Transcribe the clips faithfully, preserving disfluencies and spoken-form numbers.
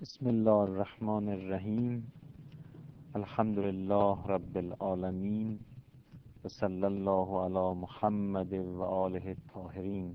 بسم الله الرحمن الرحیم. الحمد لله رب العالمین و صلی الله علی محمد و آله الطاهرین.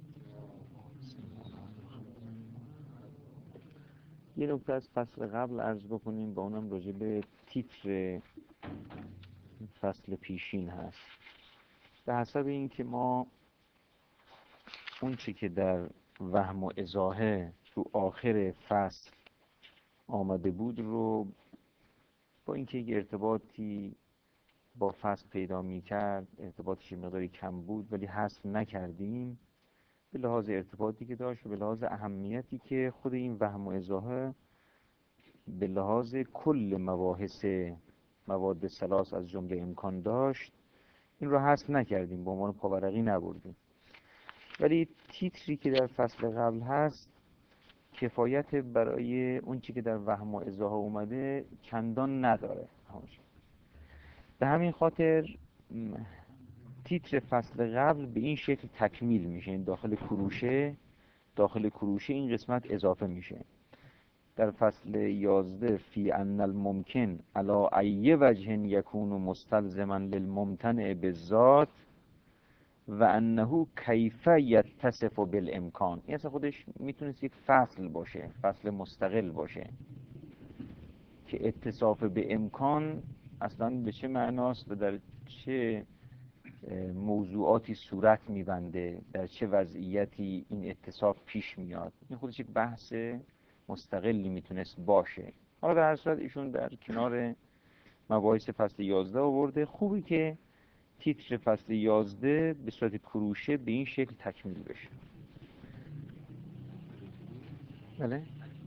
یه نکته از فصل قبل عرض بکنیم، با اونم راجع به تیتر فصل پیشین هست. به حسب اینکه ما اون چی که در وهم و ازاحه تو آخر فصل آمده بود رو با اینکه یک ارتباطی با فصل پیدا می کرد، ارتباطش مقداری کم بود ولی حذف نکردیم، به لحاظ ارتباطی که داشت و به لحاظ اهمیتی که خود این وهم و ازاحه به لحاظ کل مباحث مواد ثلاث از جمله امکان داشت، این رو حذف نکردیم، به عنوان پاورقی نبردیم. ولی تیتری که در فصل قبل هست کفایت برای اون چی که در وهم و ازاحه اومده چندان نداره. به همین خاطر تیتر فصل قبل به این شکل تکمیل میشه، این داخل کروشه داخل کروشه این قسمت اضافه میشه. در فصل یازده فی ان الممکن علی ای وجه یکون مستلزما للممتنع بالذات و انه کیف یتصف بالامکان. این اصلا خودش میتونست یک فصل باشه، فصل مستقل باشه که اتصاف به امکان اصلا به چه معناست و در چه موضوعاتی صورت میبنده، در چه وضعیتی این اتصاف پیش میاد. این خودش یک بحث مستقلی میتونست باشه. حالا در هر صورت ایشون در کنار مباحث فصل یازده آورده. خوبی که تیتر فصل یازده به صورت کروشه به این شکل تکمیل بشه. بله،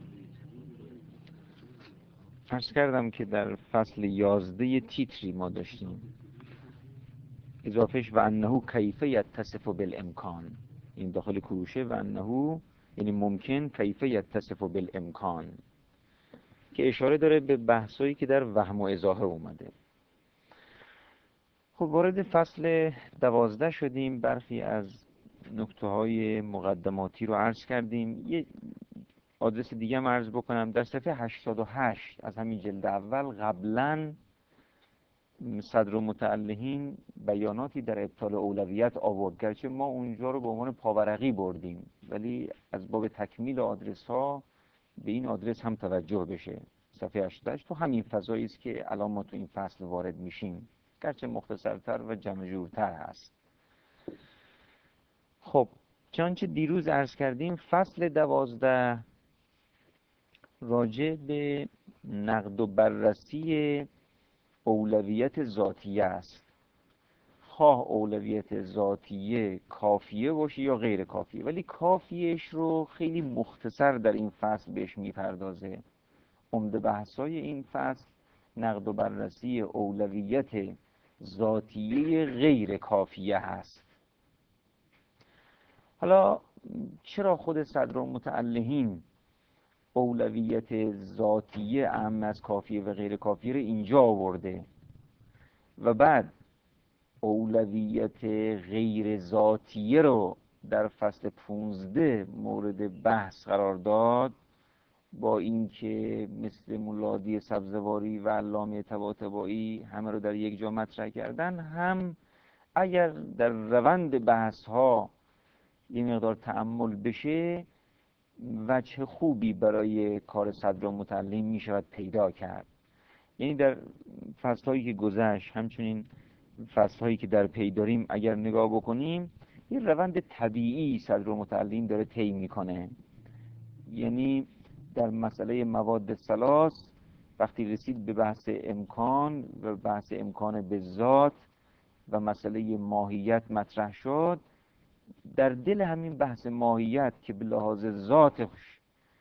عرض کردم که در فصل یازده یه تیتری ما داشتیم، اضافهش و انه کیف یتصف بالامکان، این داخل کروشه و انه یعنی ممکن کیف یتصف بالامکان، که اشاره داره به بحثایی که در وهم و ازاحه اومده. خب وارد فصل دوازده شدیم، برخی از نکته های مقدماتی رو عرض کردیم. یه آدرس دیگه هم عرض بکنم، در صفحه هشتاد و هشت از همین جلد اول قبلا صدر المتألهین بیاناتی در ابطال اولویت آورد، گرچه ما اونجا رو به عنوان پاورقی بردیم، ولی از باب تکمیل آدرس ها به این آدرس هم توجه بشه. صفحه هشتاد و هشت تو همین فضایی است که الان ما تو این فصل وارد میشیم، گرچه مختصرتر و جمع جورتر هست. خب چنانچه دیروز عرض کردیم، فصل دوازده راجع به نقد و بررسی اولویت ذاتیه است. خواه اولویت ذاتیه کافیه باشه یا غیر کافیه، ولی کافیهش رو خیلی مختصر در این فصل بهش میپردازه. عمده بحثای این فصل نقد و بررسی اولویت ذاتیه غیر کافیه هست. حالا چرا خود صدرالمتألهین اولویت ذاتیه اهم از کافیه و غیر کافیه رو اینجا آورده و بعد اولویت غیر ذاتیه رو در فصل پونزده مورد بحث قرار داد، با اینکه مثل مولادی سبزواری و علامه طباطبایی همه رو در یک جا مطرح کردن، هم اگر در روند بحث ها یه مقدار تأمل بشه وجه خوبی برای کار صدرالمتألهین می شود پیدا کرد. یعنی در فصل هایی که گذشت، همچنین فصل هایی که در پی داریم اگر نگاه بکنیم، یه روند طبیعی صدرالمتألهین داره طی میکنه. یعنی در مسئله مواد ثلاث وقتی رسید به بحث امکان و بحث امکان به ذات و مسئله ماهیت مطرح شد، در دل همین بحث ماهیت که به لحاظ ذاتش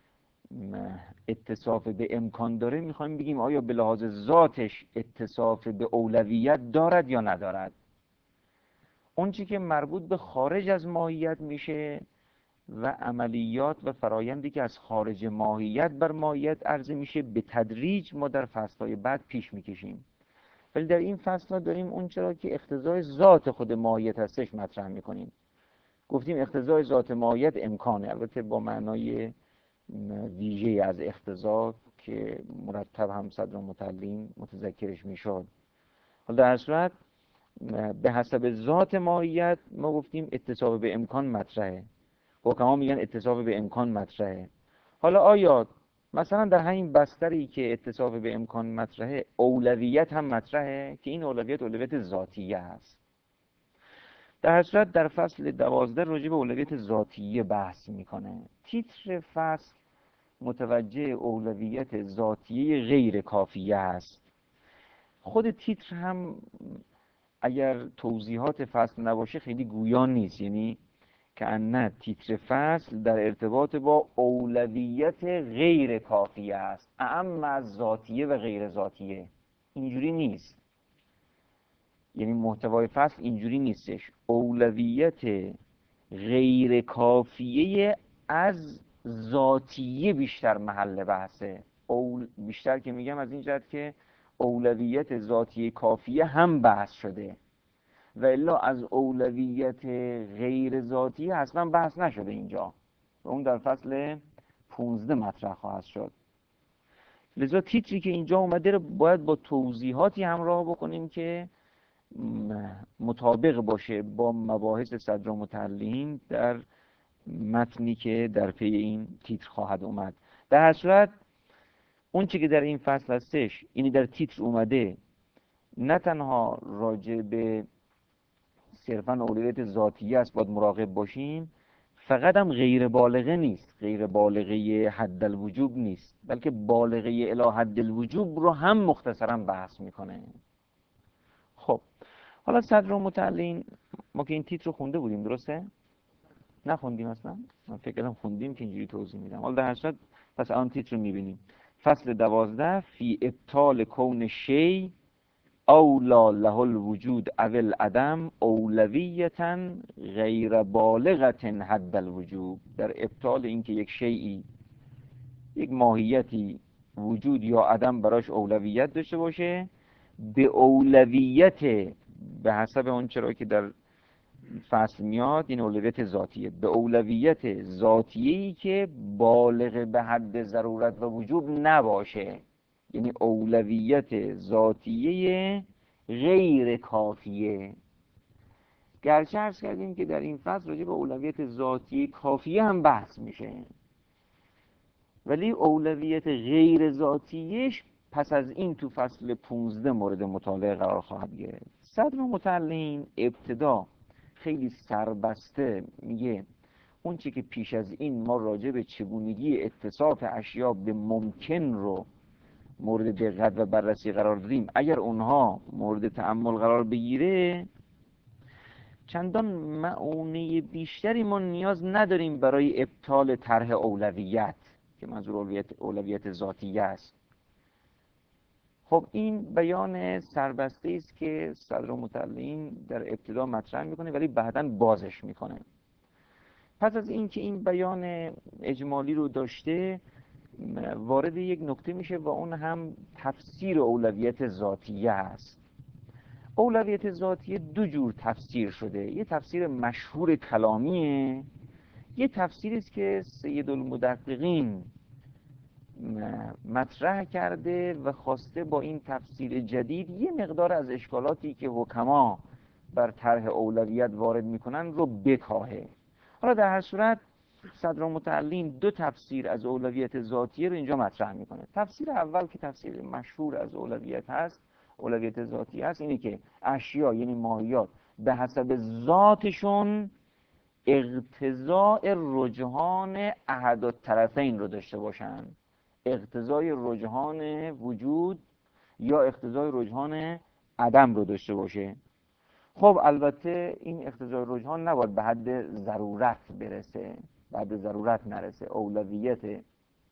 اتصاف به امکان داره، میخوایم بگیم آیا به لحاظ ذاتش اتصاف به اولویت دارد یا ندارد. اون چی که مربوط به خارج از ماهیت میشه و عملیات و فرایندی که از خارج ماهیت بر ماهیت عرضه میشه، به تدریج ما در فصلهای بعد پیش میکشیم. ولی در این فصل داریم اون چرا که اقتضای ذات خود ماهیت هستش مطرح میکنیم. گفتیم اقتضای ذات ماهیت امکانه، البته با معنای ویژه از اقتضا که مرتب هم صدر متعلیم متذکرش میشد. حالا در صورت به حسب ذات ماهیت ما گفتیم اتصاب به امکان مطرحه، حکما میگن اتصاب به امکان مطرحه. حالا آیا مثلا در همین بستری که اتصاب به امکان مطرحه اولویت هم مطرحه که این اولویت اولویت ذاتیه هست؟ در هر صورت در فصل دوازده راجع به اولویت ذاتیه بحث میکنه. تیتر فصل متوجه اولویت ذاتیه غیر کافیه است. خود تیتر هم اگر توضیحات فصل نباشه خیلی گویا نیست، یعنی که نه تیتر فصل در ارتباط با اولویت غیر کافیه است، اعم از ذاتیه و غیر ذاتیه. اینجوری نیست، یعنی محتوای فصل اینجوری نیستش. اولویت غیر کافیه از ذاتیه بیشتر محل بحثه. اول بیشتر که میگم از این جهت که اولویت ذاتیه کافیه هم بحث شده و الا از اولویت غیر ذاتی اصلا بحث نشده اینجا و اون در فصل پونزده مطرح خواهد شد. لذا تیتری که اینجا اومده رو باید با توضیحاتی همراه بکنیم که مطابق باشه با مباحث صدر متعلیم در متنی که در پی این تیتر خواهد اومد. در هر صورت اون چی که در این فصل هستش، اینی در تیتر اومده، نه تنها راجع به صرفا اولویت ذاتیه است باید مراقب باشیم، فقط هم غیر بالغه نیست، غیر بالغه حد الوجوب نیست، بلکه بالغه الی حد الوجوب رو هم مختصرا بحث میکنه. خب حالا صدر متعلیم ما که این تیتر رو خونده بودیم، درسته؟ نخوندیم اصلا؟ من فکر کردم خوندیم که اینجوری توضیح میدم. حالا در هر صورت پس آن تیتر رو میبینیم. فصل دوازده فی ابطال کون شی اولا له الوجود اول عدم اولویتا غیر بالغت حد الوجوب. در ابطال اینکه یک شیئی، یک ماهیتی وجود یا عدم براش اولویت داشته باشه، به اولویت به حسب اون چرا که در فصل میاد این اولویت ذاتیه، به اولویت ذاتیه‌ای که بالغ به حد ضرورت و وجوب نباشه، یعنی اولویت ذاتیه غیر کافیه. گرچه عرض کردیم که در این فصل راجع به اولویت ذاتی کافیه هم بحث میشه، ولی اولویت غیر ذاتیش پس از این تو فصل پونزده مورد مطالعه قرار خواهد گرفت. صدر متعلیم ابتدا خیلی سربسته میگه اون چی که پیش از این ما راجع به چگونگی اتصاف اشیا به ممکن رو مورد دقت و بررسی قرار دادیم، اگر اونها مورد تأمل قرار بگیره چندان معونه بیشتری ما نیاز نداریم برای ابطال طرح اولویت که منظور اولویت, اولویت ذاتیه است. خب این بیان سربسته است که صدر متعلیم در ابتدا مطرح میکنه ولی بعداً بازش میکنه. پس از این که این بیان اجمالی رو داشته، وارد یک نکته میشه و اون هم تفسیر اولویت ذاتیه است. اولویت ذاتیه دو جور تفسیر شده، یه تفسیر مشهور کلامیه، یه تفسیری است که سید المدققین مطرح کرده و خواسته با این تفسیر جدید یه مقدار از اشکالاتی که حکما بر طرح اولویت وارد میکنن رو بکاهه. حالا در هر صورت صدر متعلیم دو تفسیر از اولویت ذاتیه رو اینجا مطرح میکنه. تفسیر اول که تفسیر مشهور از اولویت هست، اولویت ذاتی هست، اینه که اشیا یعنی ماهیات به حسب ذاتشون اقتضاء رجحان احد الطرفین رو داشته باشن، اقتضای رجحان وجود یا اقتضای رجحان عدم رو داشته باشه. خب البته این اقتضای رجحان نباید به حد ضرورت برسه، به حد ضرورت نرسه. اولویت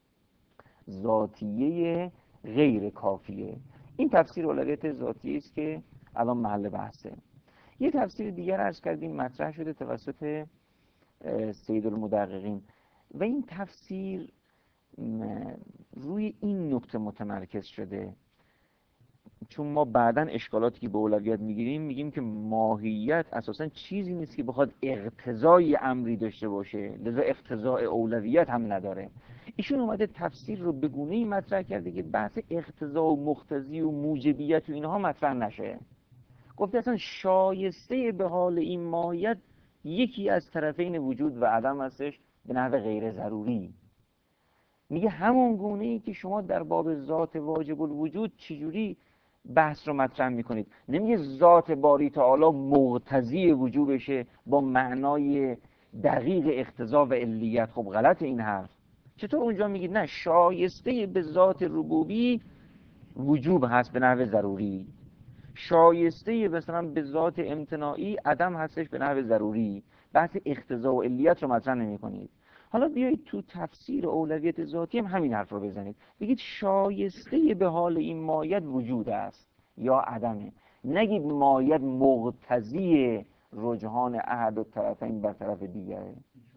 ذاتیه غیر کافیه. این تفسیر اولویت ذاتیه است که الان محل بحثه. یه تفسیر دیگر عرض کردیم مطرح شده توسط سید المدققین و این تفسیر روی این نکته متمرکز شده چون ما بعداً اشکالاتی که به اولویت میگیریم میگیم که ماهیت اساساً چیزی نیست که بخواد اقتضای امری داشته باشه، لذا اقتضای اولویت هم نداره. ایشون اومده تفسیر رو به گونه‌ای مطرح کرده که بحث اقتضا و مقتضی و موجبیت و اینها مطرح نشه. گفته اصلا شایسته به حال این ماهیت یکی از طرفین وجود و عدم هستش به نحو غیر ضروری. میگه همون گونه ای که شما در باب ذات واجب الوجود چجوری بحث رو مطرح میکنید، نمیگه ذات باری تعالی مقتضی وجوبشه با معنای دقیق اقتضا و علیت. خب غلط این حرف. چطور اونجا میگید نه شایسته به ذات ربوبی وجوب هست به نحو ضروری، شایسته مثلا به ذات امتناعی عدم هستش به نحو ضروری، بحث اقتضا و علیت رو مطرح نمی‌کنید. حالا بیایید تو تفسیر اولویت ذاتی هم همین حرف رو بزنید، بگید شایسته به حال این ماهیت وجود است یا عدمه، نگید ماهیت مقتضی رجحان احد الطرفین بر طرف دیگره.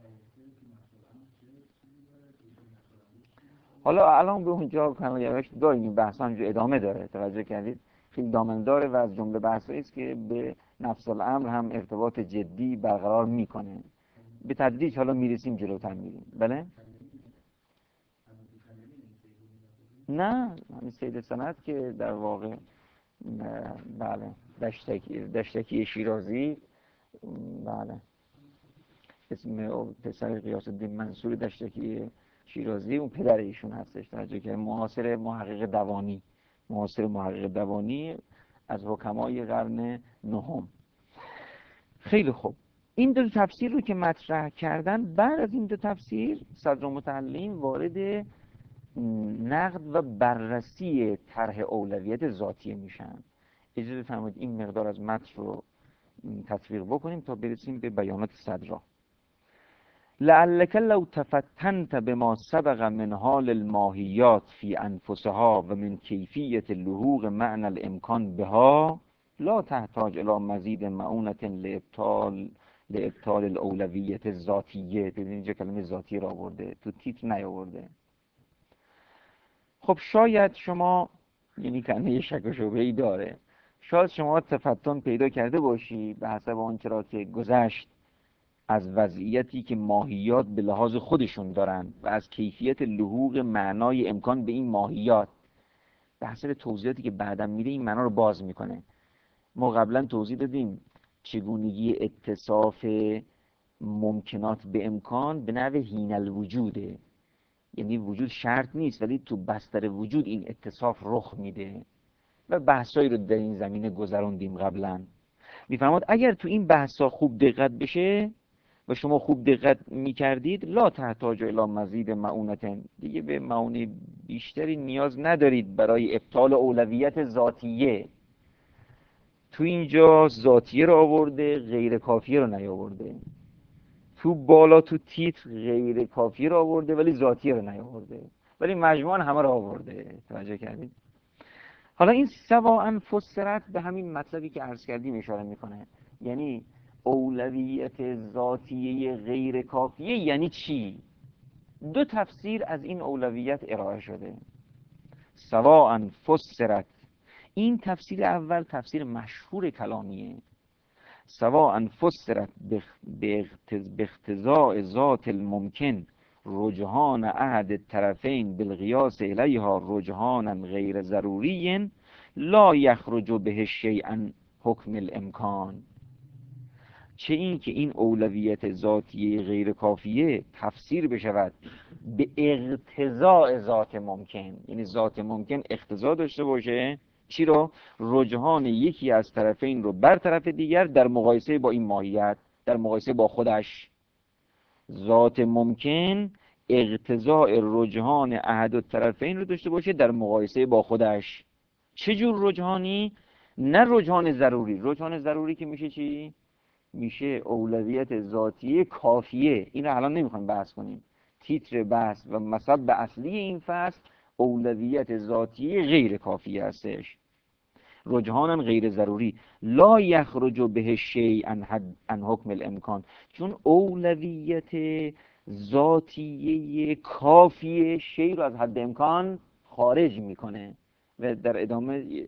حالا الان به اونجا کاملا داریم، این بحث همینجا ادامه داره، توجه کردید خیلی دامن داره و از جمله بحثایی است که به نفس الامر هم ارتباط جدی برقرار میکنه. به تدریج حالا میرسیم جلوتر میریم. بله نه همین سید سند که در واقع بله دشتکی دشتکی شیرازی، بله اسم پسر غیاث الدین منصور دشتکی شیرازی اون پدر ایشون هستش، توجه که معاصر محقق دوانی، معاصر محقق دوانی از حکمای قرن نهم. خیلی خوب، این دو تفسیر رو که مطرح کردن، بعد از این دو تفسیر صدرالمتعلین وارد نقد و بررسی طرح اولویت ذاتیه میشن. اجازه بفرمایید این مقدار از متن رو تطبیق بکنیم تا برسیم به بیانات صدرا. لعلک لو تفتنت بما سبق من حال الماهیات فی انفسها و من کیفیت لحوق معنی الامکان بها لا تحتاج الى مزید معونة لابطال لابطال الاولویت الذاتیه. ببینید اینجا کلمه ذاتی را آورده، تو تیتر نیاورده. خب شاید شما، یعنی کنه یه شک و شبهه‌ای داره، شاید شما تفتن پیدا کرده باشی به حسب آنچه را که گذشت از وضعیتی که ماهیات به لحاظ خودشون دارن و از کیفیت لحوق معنای امکان به این ماهیات. به حسب توضیحاتی که بعدم میده این معنا رو باز میکنه. ما قبلا توضیح دادیم چگونگی اتصاف ممکنات به امکان به نحو حین الوجوده، یعنی وجود شرط نیست ولی تو بستر وجود این اتصاف رخ میده و بحثایی رو در این زمینه گذروندیم قبلا. میفرماد اگر تو این بحثا خوب دقت بشه و شما خوب دقت میکردید لا تحتاج الی مزید معونة، دیگه به معونه بیشتری نیاز ندارید برای ابطال اولویت ذاتیه. تو اینجا ذاتیه رو آورده، غیر کافیه رو نیاورده. تو بالا تو تیتر غیر کافیه رو آورده ولی ذاتیه رو نیاورده، ولی مجموعاً همه رو آورده. توجه کردید؟ حالا این سواء فسرت به همین مطلبی که عرض کردیم اشاره میکنه، یعنی اولویت ذاتیه غیر کافیه یعنی چی؟ دو تفسیر از این اولویت ارائه شده. سواء فسرت، این تفسیر اول تفسیر مشهور کلامیه. سواء فسرت به اقتضاء ذات الممکن رجحان احد الطرفین بالقیاس الیها رجحانا غیر ضروری لا یخرج به شیئا حکم الامکان. چه این که این اولویت ذاتیه غیر کافیه تفسیر بشود به اقتضاء ذات ممکن، یعنی ذات ممکن اقتضا داشته باشه چی رو؟ رجحان یکی از طرفین رو بر طرف دیگر در مقایسه با این ماهیت، در مقایسه با خودش. ذات ممکن اقتضاء رجحان احد الطرفین رو داشته باشه در مقایسه با خودش. چه جور رجحانی؟ نه رجحان ضروری. رجحان ضروری که میشه چی؟ میشه اولویت ذاتی کافیه. این رو الان نمیخوایم بحث کنیم. تیتر بحث و مطلب اصلی این فصل اولویت ذاتی غیر کافیه هستش. رجحانا غیر ضروری لا یخرج به شیء عن حکم الامکان، چون اولویت ذاتیه کافیه شیء رو از حد امکان خارج میکنه. و در ادامه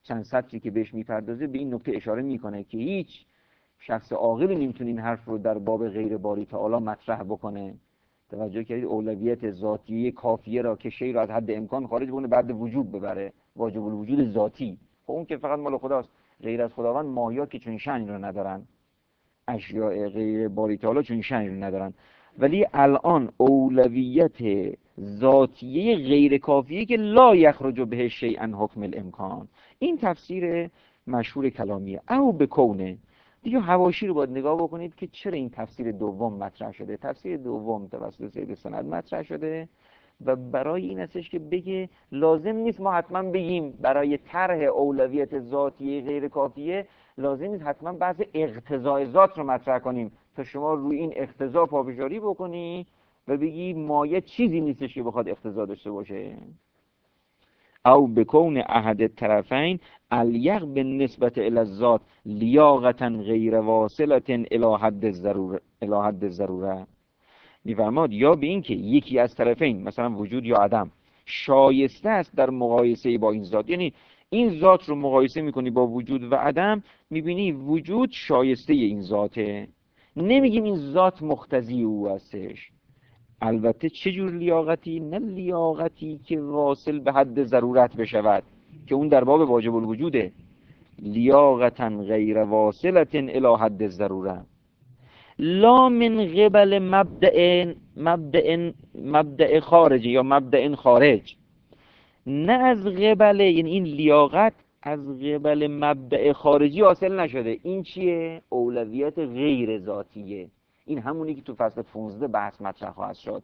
چند سطری که بهش میپردازه به این نکته اشاره میکنه که هیچ شخص عاقلی نمیتونه این حرف رو در باب غیر باری تعالی مطرح بکنه. توجه کردید اولویت ذاتی کافیه را که شی را از حد امکان خارج بکنه بعد وجوب ببره، واجب الوجود ذاتی. خب اون که فقط مال خداست. غیر از خداوند ماهیات که چون شأنی رو ندارن، اشیاء غیر باری تعالی چون شأنی رو ندارن. ولی الان اولویت ذاتیه غیر کافیه که لا یخرج به شیئا حکم الامکان. این تفسیر مشهور کلامیه. او بکونه دیگه حواشی رو باید نگاه بکنید که چرا این تفسیر دوم مطرح شده. تفسیر دوم توسط سید سند مطرح شده و برای این هستش که بگه لازم نیست ما حتما بگیم برای طرح اولویت ذاتی غیر کافیه لازم نیست حتما بعض اقتضای ذات رو مطرح کنیم تا شما روی این اقتضا پافشاری بکنی و بگی مایه چیزی نیستش که بخواد اقتضا داشته باشه. او بکون احد الطرفین الیق بالنسبت الی الذات لیاقتا غیر واصله الی حد الضروره الی حد الضروره. میفرماد یا به این که یکی از طرفین مثلا وجود یا عدم شایسته است در مقایسه با این ذات، یعنی این ذات رو مقایسه میکنی با وجود و عدم میبینی وجود شایسته این ذاته، نمیگیم این ذات مقتضی او هستش. البته چه جور لیاقتی؟ نه لیاقتی که واصل به حد ضرورت بشود که اون در باب واجب الوجوده، لیاقتا غیر واصلة الی حد الضروره، لا من قبل مبدأ مبدأ مبدأ خارجی یا مبدأ خارج، نه از قبل، یعنی این لیاقت از قبل مبدأ خارجی حاصل نشده. این چیه؟ اولویت غیر ذاتیه. این همونی که تو فصل پانزده بحث مطرح خواهد شد.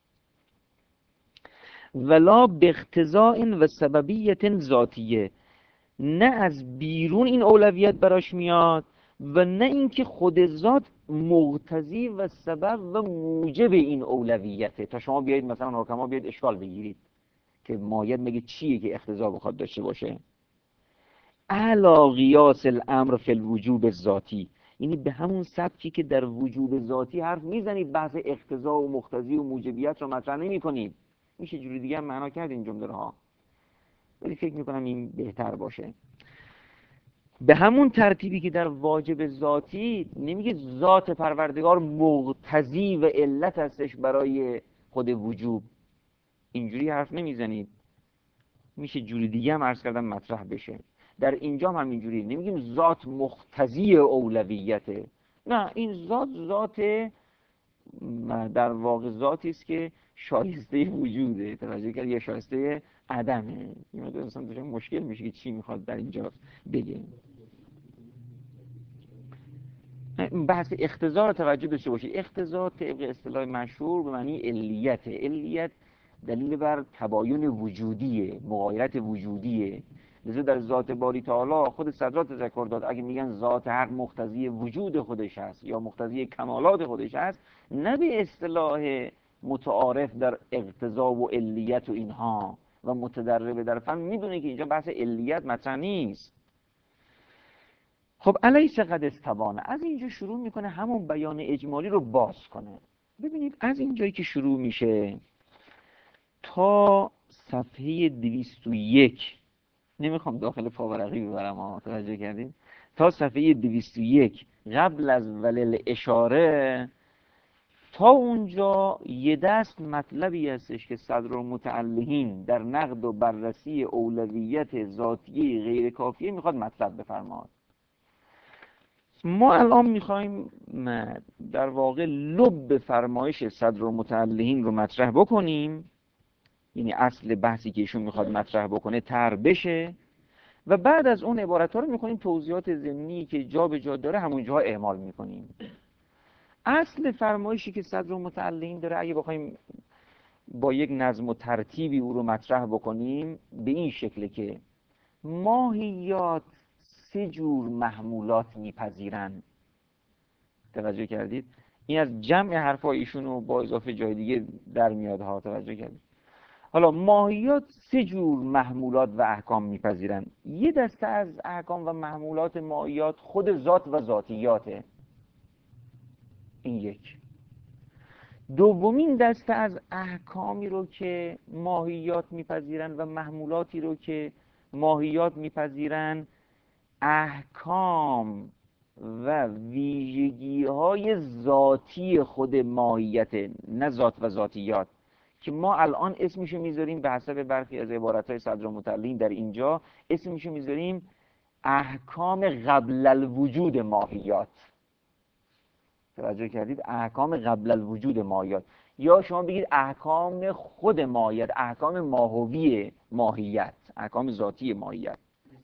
ولا باقتضاء و سببیت ذاتیه، نه از بیرون این اولویت براش میاد و نه اینکه خود ذات مقتضی و سبب و موجب این اولویته تا شما بیایید مثلا حکما بیاید اشکال بگیرید که مایه میگه چیه که اقتضا بخواد داشته باشه. اعلی قیاس الامر فی الوجوب الذاتی، یعنی به همون سبکی که در وجوب ذاتی حرف میزنید بحث اقتضا و مقتضی و موجبیت رو مطرح نمی‌کنید. میشه جوری دیگه هم معنا کرد این جمله ها، ولی فکر میکنم این بهتر باشه. به همون ترتیبی که در واجب ذاتی نمیگه ذات پروردگار مقتضی و علت هستش برای خود وجوب، اینجوری حرف نمیزنید. میشه جوری دیگه هم عرض کردم مطرح بشه. در اینجا هم همینجوری نمیگیم ذات مقتضی اولویته، نه این ذات ذات در واقع ذاتی است که شایسته وجوده. توجه کرد؟ یا شایسته عدمه. این مثلا مشکل میشه که چی میخواد در اینجا بگه. بحث اقتضا رو توجه داشته باشید. اقتضا طبق اصطلاح مشهور به معنی علیت. علیت دلیل بر تباین وجودیه، مغایرت وجودیه. لذا در ذات باری تعالی خود صدرات ذکر داد اگه میگن ذات حق مقتضی وجود خودش هست یا مقتضی کمالات خودش هست، نه به اصطلاح متعارف در اقتضا و علیت و اینها و متدرب در فهم، میدونه که اینجا بحث علیت مطرح نیست. خب الیس قد استبانه، از اینجا شروع میکنه همون بیان اجمالی رو باز کنه. ببینید از اینجایی که شروع میشه تا صفحه دویست و یک، نمیخوام داخل پاورقی ببرم ها، توجه کردین؟ تا صفحه دویست و یک قبل از ولل اشاره تا اونجا یه دست مطلبی هستش که صدرالمتعلقین در نقد و بررسی اولویت ذاتی غیر کافیه میخواد مطلب بفرماد. ما الان میخوایم در واقع لب فرمایش صدرالمتعلقین رو مطرح بکنیم، یعنی اصل بحثی که ایشون میخواد مطرح بکنه طرح بشه و بعد از اون عبارت ها رو میکنیم توضیحات ضمنی که جا به جا داره همونجاها اعمال میکنیم. اصل فرمایشی که صدرالمتعلقین داره اگه بخوایم با یک نظم و ترتیبی او رو مطرح بکنیم به این شکله که ماهیات سه جور محمولات میپذیرن. توجه کردید؟ این از جمع حرفای ایشون رو با اضافه جای دیگه در میاد ها. توجه کردید؟ حالا ماهیات سه جور محمولات و احکام میپذیرن. یه دسته از احکام و محمولات ماهیات خود ذات و ذاتیاته، این یک. دومین دسته از احکامی رو که ماهیات میپذیرن و محمولاتی رو که ماهیات میپذیرن احکام و ویژگی های ذاتی خود ماهیت، نه ذات و ذاتیات، که ما الان اسمشو میذاریم به حسب برخی از عبارتهای صدرالمتعلین در اینجا اسمشو میذاریم احکام قبل الوجود ماهیات. توجه کردید؟ احکام قبل الوجود ماهیات، یا شما بگید احکام خود ماهیت، احکام ماهوی ماهیت، احکام ذاتی ماهیت.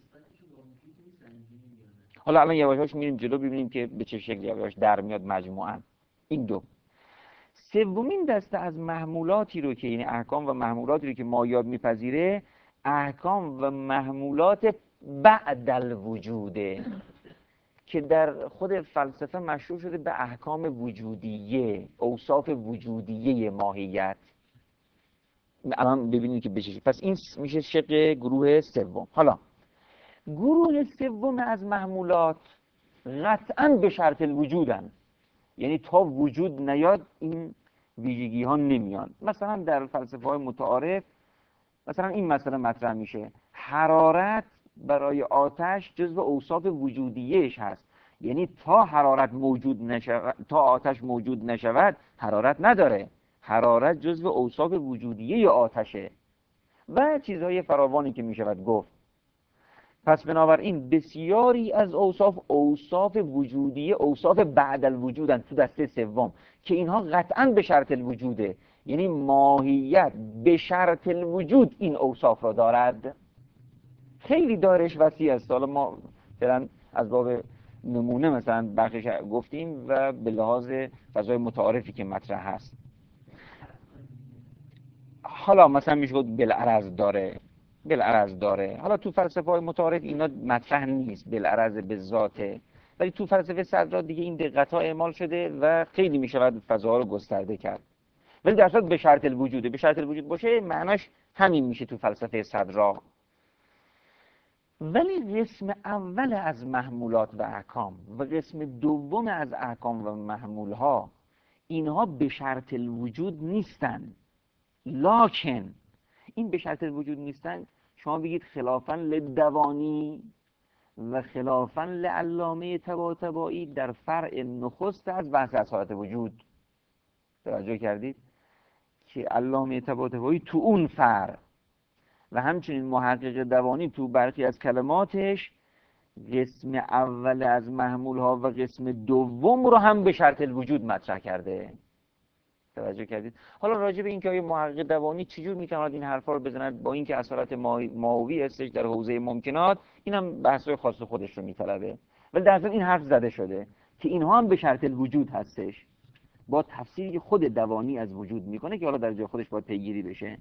حالا الان یواشاش میریم جلو ببینیم که به چه شکلی یواش در میاد مجموعاً این دو. سومین دسته از محمولاتی رو که یعنی احکام و محمولاتی رو که ماهیات میپذیره، احکام و محمولات بعد الوجوده که در خود فلسفه مشهور شده به احکام وجودیه، اوصاف وجودیه ماهیت. الان ببینید که بشه. پس این میشه شق گروه سوم. حالا گروه سوم از محمولات قطعاً به شرط الوجودن، یعنی تا وجود نیاد این ویژگی ها نمیان. مثلا در فلسفه های متعارف مثلا این مسئله مطرح میشه، حرارت برای آتش جزو اوصاف وجودیش هست، یعنی تا حرارت موجود نشود، تا آتش موجود نشود حرارت نداره، حرارت جزو اوصاف وجودیه آتشه و چیزهای فراوانی که میشود گفت. پس بنابراین بسیاری از اوصاف اوصاف وجودیه، اوصاف بعد الوجودن تو دسته سوم که اینها قطعاً به شرط الوجوده، یعنی ماهیت به شرط الوجود این اوصاف را دارد. خیلی دارش وسیع است. حالا ما فعلا از باب نمونه مثلا بخشش گفتیم و به لحاظ فضای متعارفی که مطرح هست. حالا مثلا میشه گفت بالعرض داره، بالعرض داره. حالا تو فلسفه های متعارف اینا مطرح نیست بالعرض به ذاته، ولی تو فلسفه صدرا دیگه این دقت ها اعمال شده و خیلی میشود فضاها رو گسترده کرد. ولی در صورت به شرط الوجوده، به شرط الوجود باشه معناش همین میشه تو فلسفه صدرا. ولی قسم اول از محمولات و احکام و قسم دوم از احکام و محمولها اینها به شرط الوجود نیستن، لکن این به شرط الوجود نیستن شما بگید خلافاً للدوانی و خلافاً لعلامه طباطبایی در فرع نخست از بحث اصالت وجود. توجه کردید که علامه طباطبایی تو اون فرع و همچنین محقق دوانی تو برخی از کلماتش قسم اول از محمول ها و قسم دوم رو هم به شرط الوجود مطرح کرده. توجه کردید؟ حالا راجع به اینکه آیا محقق دوانی چجور میتواند این حرفا رو بزند با اینکه اصالت ماهوی هستش در حوزه ممکنات، اینم بحث‌های خاص خودش رو میطلبه، ولی در اصل این حرف زده شده که اینها هم به شرط الوجود هستش با تفسیری که خود دوانی از وجود میکنه که حالا در جای خودش باید پیگیری بشه.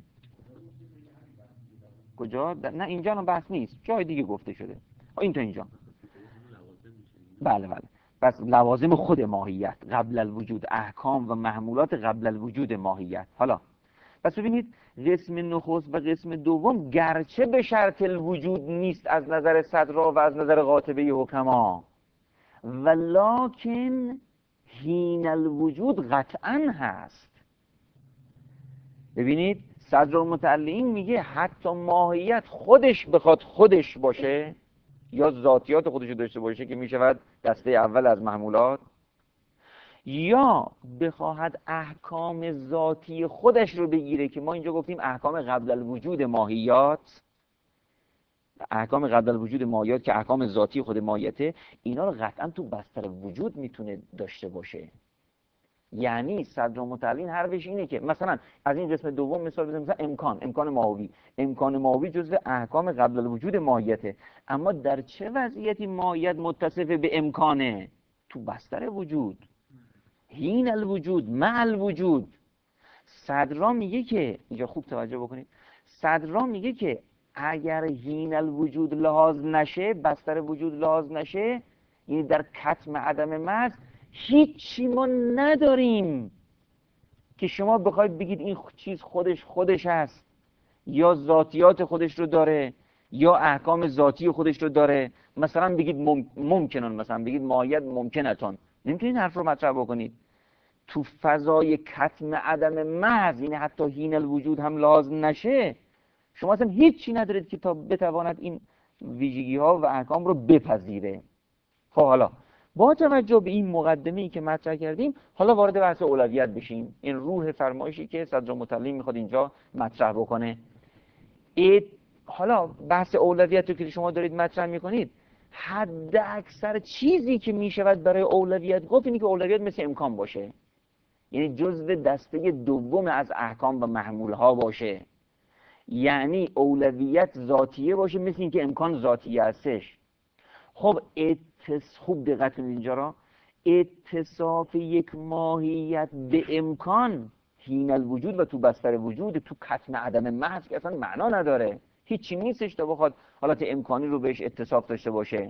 کجا؟ نه اینجا هم بحث نیست، جای دیگه گفته شده. این تا اینجا. بله بله. پس لوازم خود ماهیت قبل الوجود، احکام و محمولات قبل الوجود ماهیت. حالا پس ببینید قسم نخست و قسم دوم گرچه به شرط الوجود نیست از نظر صدرا و از نظر قاطبه حکما، ولکن حین الوجود قطعا هست. ببینید صدرالمتعلین میگه حتی ماهیت خودش بخواد خودش باشه یا ذاتیات خودش رو داشته باشه که میشود دسته اول از محمولات، یا بخواهد احکام ذاتی خودش رو بگیره که ما اینجا گفتیم احکام قبل الوجود ماهیات، احکام قبل الوجود ماهیات که احکام ذاتی خود ماهیته، اینا رو قطعا تو بستر وجود میتونه داشته باشه. یعنی صدرالمتعلین حرفش اینه که مثلا از این قسم دوم مثال بزنیم، مثلا امکان امکان ماهوی امکان ماهوی جزو احکام قبل الوجود ماهیته، اما در چه وضعیتی ماهیت متصف به امکانه؟ تو بستر وجود، حین الوجود، مع الوجود. صدرا میگه که اینجا خوب توجه بکنید، صدرا میگه که اگر حین الوجود لحاظ نشه، بستر وجود لحاظ نشه، یعنی در کتم عدم محض هیچی ما نداریم که شما بخواید بگید این چیز خودش خودش هست یا ذاتیات خودش رو داره یا احکام ذاتی خودش رو داره. مثلا بگید مم... ممکنن، مثلا بگید ماهیت ممکنتون، نمیتونید حرف رو مطرح بکنید. تو فضای کتم عدم محض، یعنی حتی حین الوجود هم لحاظ نشه، شما اصلا هیچی ندارید که تا بتواند این ویژگی ها و احکام رو بپذیره. خب حالا با توجه به این مقدمه‌ای که مطرح کردیم، حالا وارد بحث اولویت بشیم. این روح فرمایشی که صدرالمتعلم میخواد اینجا مطرح بکنه. ات... حالا بحث اولویت رو که شما دارید مطرح میکنید، حد اکثر چیزی که میشود برای اولویت گفت اینه که اولویت مثل امکان باشه، یعنی جزء دسته دوم از احکام و محمولها باشه. یعنی اولویت ذاتیه باشه، مثل اینکه امکان ذاتیه هستش. خب اتس... خوب دقت کنید اینجا را. اتصاف یک ماهیت به امکان حین الوجود و تو بستر وجود، تو کتم عدم محض که اصلا معنا نداره، هیچی نیستش تا بخواد حالت امکانی رو بهش اتصاف داشته باشه.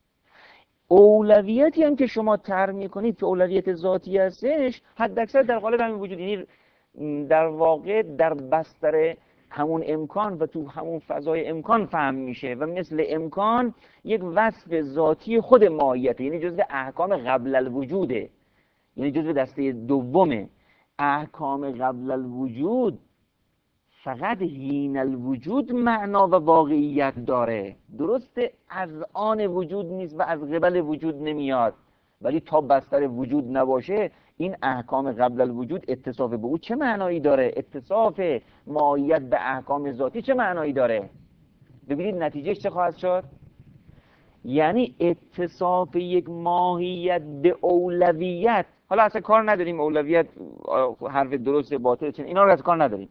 اولویتی هم که شما طرح میکنید که اولویت ذاتی هستش، حد اکثر در قالب همین وجود، یعنی در واقع در بستر همون امکان و تو همون فضای امکان فهم میشه و مثل امکان یک وصف ذاتی خود ماهیته، یعنی جزء احکام قبل الوجوده، یعنی جزء دسته دومه. احکام قبل الوجود فقط حین الوجود معنا و واقعیت داره، درسته از آن وجود نیست و از قبل وجود نمیاد، ولی تا بستر وجود نباشه این احکام قبل الوجود اتصاف به او چه معنایی داره؟ اتصاف ماهیت به احکام ذاتی چه معنایی داره؟ ببینید نتیجهش چه خواهد شد. یعنی اتصاف یک ماهیت به اولویت، حالا اصلا کار نداریم اولویت حرف درست باطل چه اینا رو اصلا کار نداریم.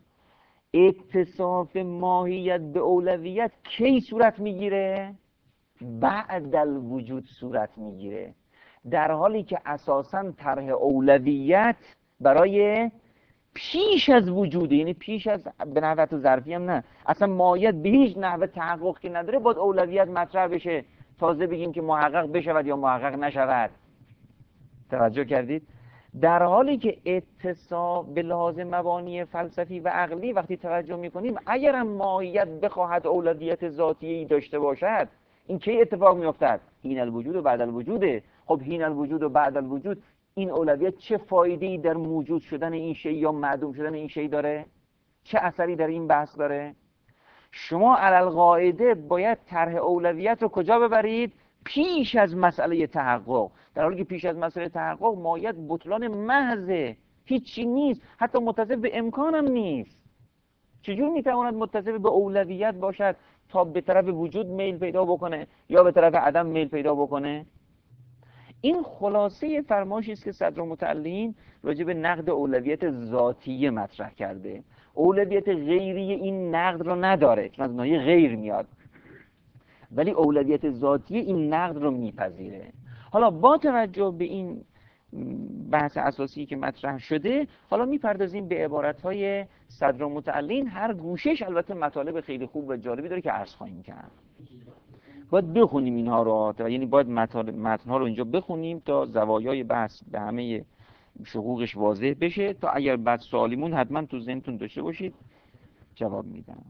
اتصاف ماهیت به اولویت کی صورت میگیره؟ بعد الوجود صورت میگیره، در حالی که اساساً طرح اولویت برای پیش از وجوده، یعنی پیش از، به نحو ظرفی هم نه، اصلا ماهیت به هیچ نحو تحقق که نداره باید اولویت مطرح بشه تازه بگیم که محقق بشود یا محقق نشود. توجه کردید؟ در حالی که اتصاف به لحاظ مبانی فلسفی و عقلی وقتی توجه میکنیم، اگر هم ماهیت بخواهد اولویت ذاتیی داشته باشد، این کی اتفاق میافتد؟ حین الوجود و بعد الوجوده. خب حین الوجود و بعد الوجود این اولویت چه فایده‌ای در موجود شدن این شی یا معدوم شدن این شی داره؟ چه اثری در این بحث داره؟ شما علالقاعده باید طرح اولویت رو کجا ببرید؟ پیش از مسئله تحقق، در حالی که پیش از مسئله تحقق ماهیت بطلان محضه، هیچی نیست، حتی متصف به امکانم نیست. چجور میتواند متصف به اولویت باشد تا به طرف وجود میل پیدا بکنه یا به طرف عدم میل پیدا بکنه؟ این خلاصه فرمایشی است که صدرالمتعلم راجع به نقد اولویت ذاتیه مطرح کرده. اولویت غیری این نقد رو نداره چون از ناحیه غیر میاد، ولی اولویت ذاتی این نقد رو میپذیره. حالا با توجه به این بحث اساسی که مطرح شده، حالا میپردازیم به عبارت‌های صدرالمتعلم. هر گوشش البته مطالب خیلی خوب و جالبی داره که عرض خواهیم کرد. باید بخونیم اینها رو، یعنی باید متن‌ها رو اینجا بخونیم تا زوایای بحث به همه شقوقش واضح بشه، تا اگر بعد سوالیمون حتما تو ذهنتون داشته باشید جواب میدم.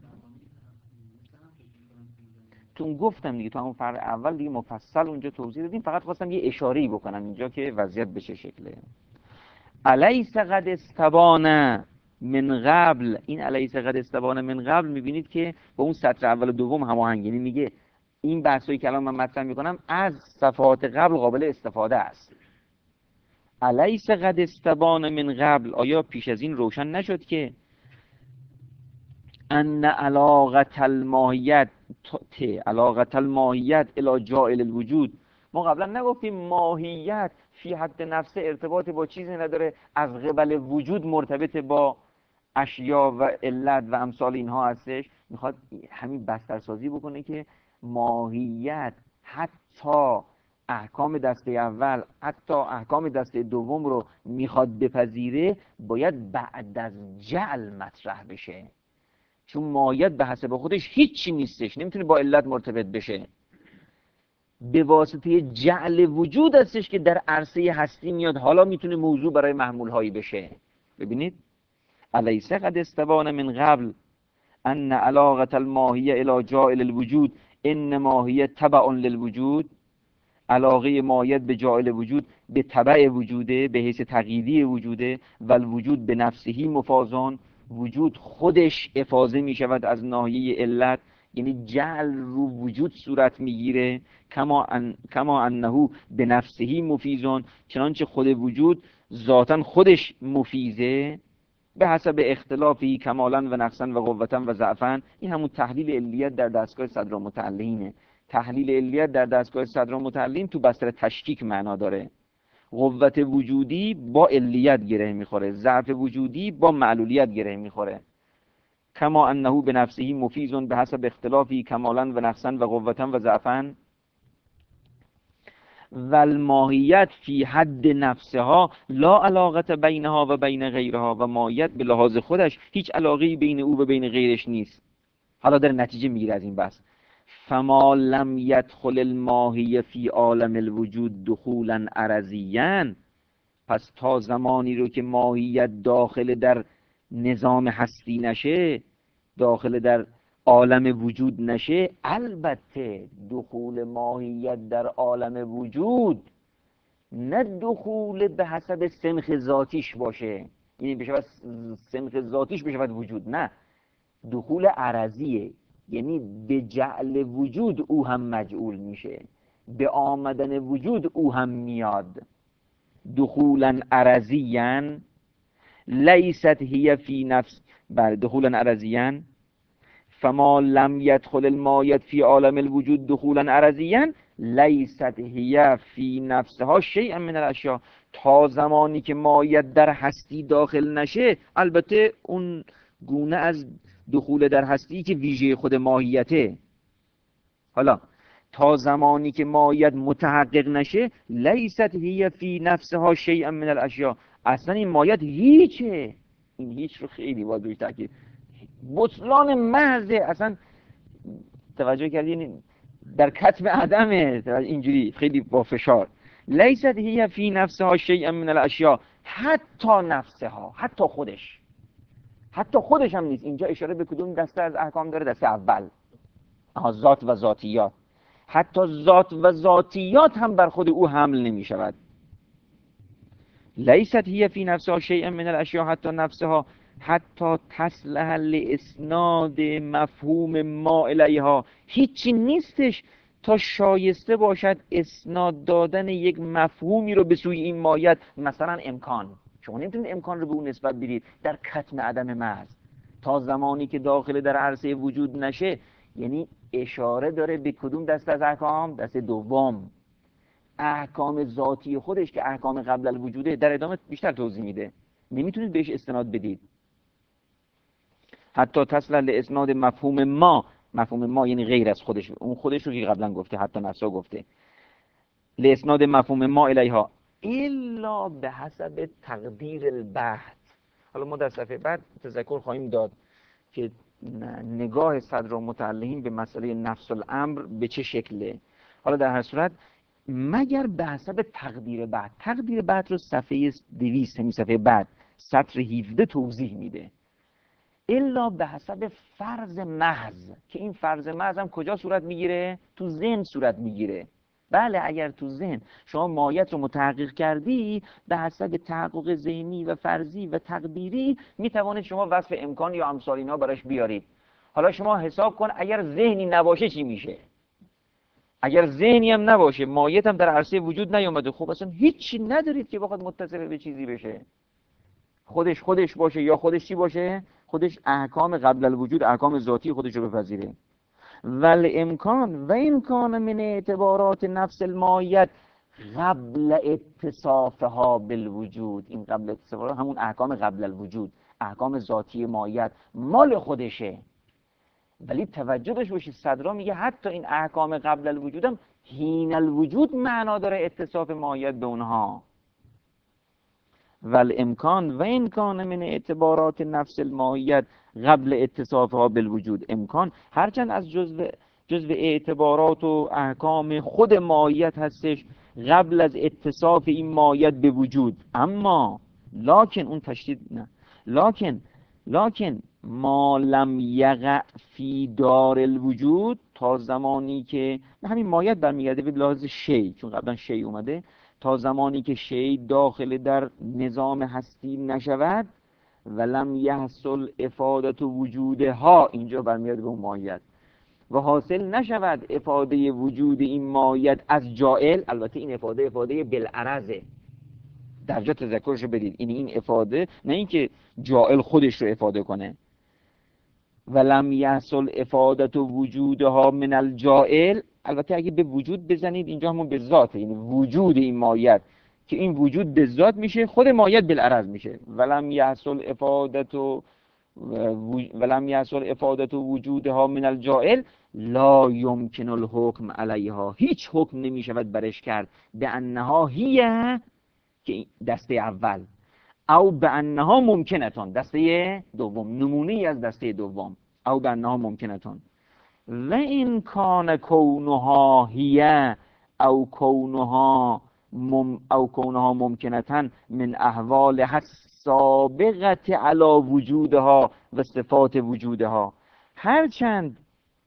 تو گفتم دیگه، تو همون فرع اول دیگه مفصل اونجا توضیح دادیم، فقط خواستم یه اشاره‌ای بکنم اینجا که وضعیت بشه شکله. الیس قد استبان من قبل، این الیس قد استبان من قبل میبینید که با اون سطر اول و دوم هماهنگ، یعنی میگه این بحثایی که الان من مطرح میکنم از صفحات قبل قابل استفاده است. الیس قد استبان من قبل، آیا پیش از این روشن نشد که ان علاقت الماهیت ت علاقت الماهیت الی جاعل الوجود، ما قبلا نگفتیم ماهیت فی حد نفسه ارتباط با چیزی نداره از قبل وجود مرتبط با اشیا و علت و امثال اینها هستش. میخواد همین بسترسازی بکنه که ماهیت حتی احکام دسته اول حتی احکام دسته دوم رو میخواد بپذیره، باید بعد از جعل مطرح بشه، چون ماهیت به حسب خودش هیچی نیستش، نمیتونه با علت مرتبط بشه. به واسطه جعل وجود هستش که در عرصه هستی میاد، حالا میتونه موضوع برای محمول هایی بشه. ببینید الیس قد استبان من قبل ان علاقه الماهیه الی جاعل الوجود ان ماهیه تبع للوجود، علاقه ماهیت به جاعل وجود به تبع وجوده، به حیث تقییدی وجوده، و الوجود به نفسهی مفازان، وجود خودش افاضه می شود از ناحیه علت، یعنی جعل رو وجود صورت میگیره. کما ان کما انه به نفسهی مفیزون، چنانچه خود وجود ذاتاً خودش مفیزه. به حسب اختلافی کمالاً و نقصاً و قوتاً و ضعفاً. این همون تحلیل علیت در دستگاه صدرالمتعلینه. تحلیل علیت در دستگاه صدرالمتعلین تو بستر تشکیک معنا داره. قوت وجودی با علیت گره میخوره، ضعف وجودی با معلولیت گره میخوره. کما انه به نفسه مفیزون به حسب اختلافی کمالاً و نقصاً و قوتاً و ضعفاً. و الماهیت فی حد نفسها لا علاقت بینها و بین غیرها، و ماهیت به لحاظ خودش هیچ علاقه‌ای بین او و بین غیرش نیست. حالا داره نتیجه میگیره از این بحث. فما لم يدخل الماهی فی عالم الوجود دخولا عرضیاً، پس تا زمانی رو که ماهیت داخل در نظام هستی نشه، داخل در عالم وجود نشه، البته دخول ماهیت در عالم وجود نه دخول به حسب سنخ ذاتیش باشه، یعنی بشود سنخ ذاتیش بشود وجود، نه، دخول عرضیه، یعنی به جعل وجود او هم مجعول میشه، به آمدن وجود او هم میاد. دخولا عرضیاً لیست هی فی نفس، بله دخولا عرضیاً. فما لم يدخل الماهیت فی عالم الوجود دخولا عرضیاً لیست هی فی نفسها شیئا من الاشیاء، تا زمانی که ماهیت در هستی داخل نشه، البته اون گونه از دخول در هستی که ویژه خود ماهیته، حالا تا زمانی که ماهیت متحقق نشه، لیست هی فی نفسها شیئا من الاشیاء، اصلا این ماهیت هیچه. این هیچ رو خیلی باید روی تاکید، بطلان محضه، اصلا توجه کردین در کتم عدمه، اینجوری خیلی با فشار. لیست هی فی نفسها شیئا من الاشیاء، حتی نفسها، حتی خودش، حتی خودش هم نیست. اینجا اشاره به کدوم دسته از احکام داره؟ دسته اول، ذات و ذاتیات. حتی ذات و ذاتیات هم بر خود او حمل نمی شود. لیست هی فی نفسها شیئا من الاشیاء حتی نفسها، حتی تصلح لاسناد مفهوم ما الیها، هیچی نیستش تا شایسته باشد اسناد دادن یک مفهومی رو به سوی این ماهیت. مثلا امکان، شما نمیتونید امکان رو به اون نسبت بدید در کتم عدم محض، تا زمانی که داخل در عرصه وجود نشه. یعنی اشاره داره به کدوم دسته از احکام؟ دسته دوم، احکام ذاتی خودش که احکام قبل الوجوده. در ادامه بیشتر توضیح میده، نمیتونید بهش استناد بدید. حتی تصل لاسناد مفهوم ما، مفهوم ما یعنی غیر از خودش، اون خودش رو که قبلا گفته، حتی نفسا گفته، لاسناد مفهوم ما الیها الا به حسب تقدیر البحث. حالا ما در صفحه بعد تذکر خواهیم داد که نگاه صدرالمتعلقین به مسئله نفس الامر به چه شکله. حالا در هر صورت مگر به حسب تقدیر بعد. تقدیر بعد رو صفحه دویست، همین صفحه بعد سطر هفده توضیح میده. الا به حسب فرض محض، که این فرض محض هم کجا صورت میگیره؟ تو ذهن صورت میگیره. بله، اگر تو ذهن شما ماهیت رو متحقق کردی، به حسب تحقق ذهنی و فرضی و تقدیری میتوانید شما وصف امکان یا امثال اینا براش بیارید. حالا شما حساب کن اگر ذهنی نباشه چی میشه؟ اگر ذهنی هم نباشه، ماهیت هم در عرصه وجود نیامده، خب اصلا هیچی ندارید که بخواد متصل به چیزی بشه. خودش خودش باشه یا خودش چی باشه؟ خودش احکام قبل الوجود، احکام ذاتی خودش رو بپذیره. ول امکان و امکان من اعتبارات نفس الماهیت قبل اتصافها بالوجود، این قبل اتصافها همون احکام قبل الوجود، احکام ذاتی ماهیت مال خودشه. ولی توجه داشته باشید صدرا میگه حتی این احکام قبل الوجود هم حین الوجود معنا داره اتصاف ماهیت به اونها. ول امکان و امکان من اعتبارات نفس الماهیت قبل اتصافها بالوجود، امکان هرچند از جزء جزء اعتبارات و احکام خود ماهیت هستش قبل از اتصاف این ماهیت به وجود، اما لکن اون تشدید نه، لکن لکن ما لم یقع فی دار الوجود، تا زمانی که همین ماهیت برمیگرده به لحاظ شی، چون قبلا شی اومده، تا زمانی که شی داخل در نظام هستی نشود، ولم یحصل افادت وجودها، اینجا برمیاد به اون ماهیت، و حاصل نشود افاده وجود این ماهیت از جائل. البته این افاده افاده بالعرضه، درجا تذکرشو بدید، این این افاده نه اینکه جائل خودش رو افاده کنه. ولم یحصل افادت وجودها من الجائل، البته اگه به وجود بزنید اینجا همون به ذات، یعنی وجود این ماهیت که این وجود به ذات میشه، خود ماهیت بالعرض میشه. ولم یحصل افادت و ولم یحصل افادت وجودها من الجائل لا یمکن الحکم علیها، هیچ حکم نمیشود برش کرد به انها هیه، که دسته اول، او به انها ممکنتون، دسته دوم، نمونه از دسته دوم، او به انها ممکنتون. و این کان کونها هیه او کونها مم او کونها ممکنتن من احوال السابقت علی وجودها و صفات وجودها، هرچند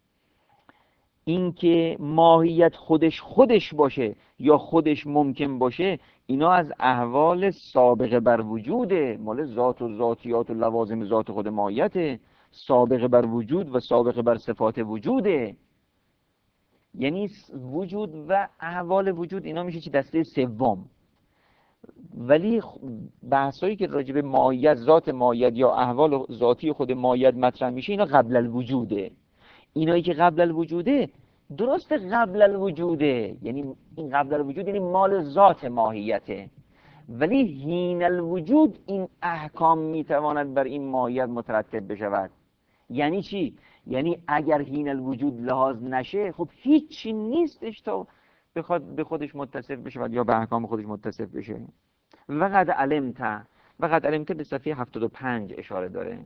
اینکه ماهیت خودش خودش باشه یا خودش ممکن باشه، اینا از احوال سابقه بر وجوده، مال ذات و ذاتیات و لوازم ذات خود ماهیته، سابقه بر وجود و سابقه بر صفات وجوده. یعنی وجود و احوال وجود اینا میشه چی؟ دسته سوم. ولی بحثایی که راجع به ماهیت، ذات ماهیت یا احوال ذاتی خود ماهیت مطرح میشه، اینا قبل الوجوده. اینایی که قبل الوجوده درست قبل الوجوده، یعنی این قبل الوجود یعنی مال ذات ماهیته، ولی حین الوجود این احکام میتواند بر این ماهیت مترتب بشود. یعنی چی؟ یعنی اگر حین الوجود لحاظ نشه، خب هیچی نیستش تا بخواد به خودش متصف بشه یا به احکام خودش متصف بشه. وقد علمت، وقد علمت به صفحه هفتاد و پنج اشاره داره.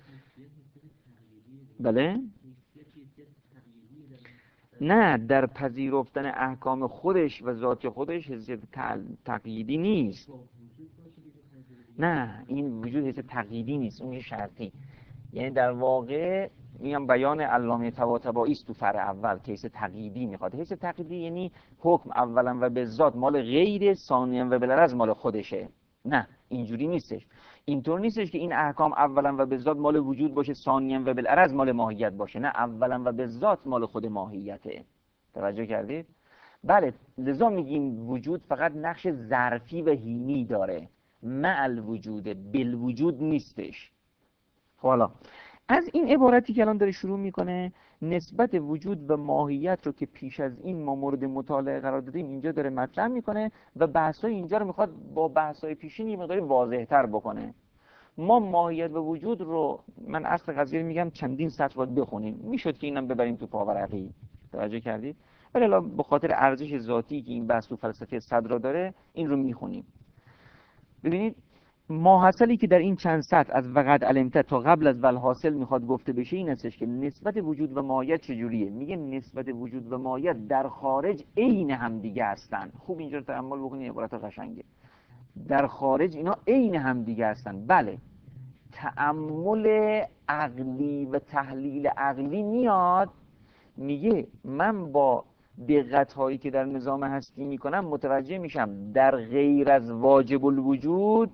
بله؟ نه، در پذیرفتن احکام خودش و ذات خودش حیثیت تقییدی نیست. نه، این وجود حیثیت تقییدی نیست، اون شرطی. یعنی در واقع میگم بیان علامه طباطبایی است تو فرع اول که حیثیت تقییدی میخواد. حیثیت تقییدی یعنی حکم اولا و به ذات مال غیر، ثانیا و بالعرض مال خودشه. نه، اینجوری نیستش. اینطور نیستش که این احکام اولا و به ذات مال وجود باشه، ثانیا و بالعرض مال ماهیت باشه. نه، اولا و به ذات مال خود ماهیته. توجه کردید؟ بله، لذا میگیم وجود فقط نقش ظرفی و حینی داره، مع الوجود، بالوجود نیستش. حالا از این عبارتی که الان داره شروع میکنه، نسبت وجود و ماهیت رو که پیش از این ما مورد مطالعه قرار دادیم اینجا داره مطرح میکنه و بحثای اینجا رو میخواد با بحثای پیشین یه مقداری واضح تر بکنه. ما ماهیت و وجود رو، من اصل قضیه میگم چندین سطر باید بخونیم، میشد که اینم ببریم تو پاورقی. توجه کردید؟ ولی الان به خاطر ارزش ذاتی که این بحث تو فلسفه صدر داره این رو میخونیم. ببینید ماحصلی که در این چند سطر از وقد علمت تا قبل از والحاصل میخواد گفته بشه این هستش که نسبت وجود و ماهیت چجوریه. میگه نسبت وجود و ماهیت در خارج عین هم دیگه هستن. خوب اینجا رو تأمل بکنید، عبارت قشنگه. در خارج اینا عین هم دیگه هستن. بله، تأمل عقلی و تحلیل عقلی میاد میگه من با دقت هایی که در نظام هستی میکنم متوجه میشم در غیر از واجب الوجود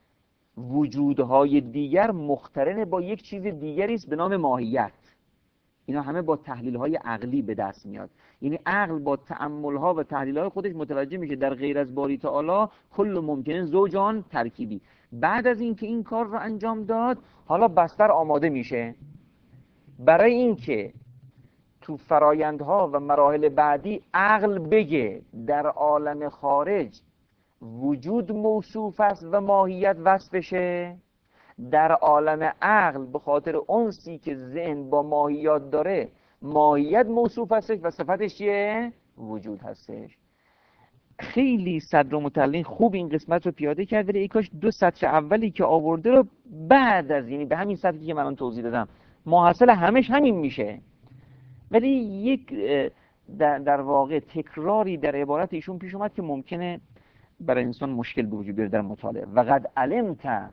وجودهای دیگر مقترن با یک چیز دیگری است به نام ماهیت. اینا همه با تحلیل های عقلی به دست میاد. یعنی عقل با تأمل ها و تحلیل های خودش متوجه میشه در غیر از باری تعالی کل ممکنه زوجان ترکیبی. بعد از اینکه این کار رو انجام داد، حالا بستر آماده میشه برای اینکه تو فرایندها و مراحل بعدی عقل بگه در عالم خارج وجود موصوف است و ماهیت وصف بشه، در عالم عقل به خاطر انسی که ذهن با ماهیت داره ماهیت موصوف هستش و صفتش چیه؟ وجود هستش. خیلی صدر متعلق خوب این قسمت رو پیاده کرد، ولی ای کاش دو سطر اولی که آورده رو بعد از، یعنی به همین سطری که من توضیح دادم، ماحصل همش همین میشه، ولی یک در, در واقع تکراری در عبارت ایشون پیش اومد که ممکنه برای انسان مشکل به وجود بیاره در مطالعه. وقد علمت،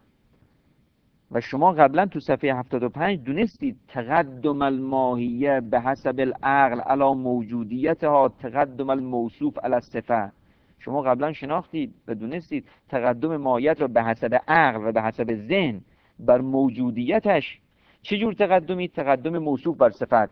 و شما قبلا تو صفحه هفتاد و پنج دونستید تقدم الماهیه به حسب العقل علی موجودیتها تقدم الموصوف علی الصفه. شما قبلا شناختید و دونستید تقدم ماهیت را به حسب عقل و به حسب ذهن بر موجودیتش چجور تقدمی؟ تقدم موصوف بر صفت.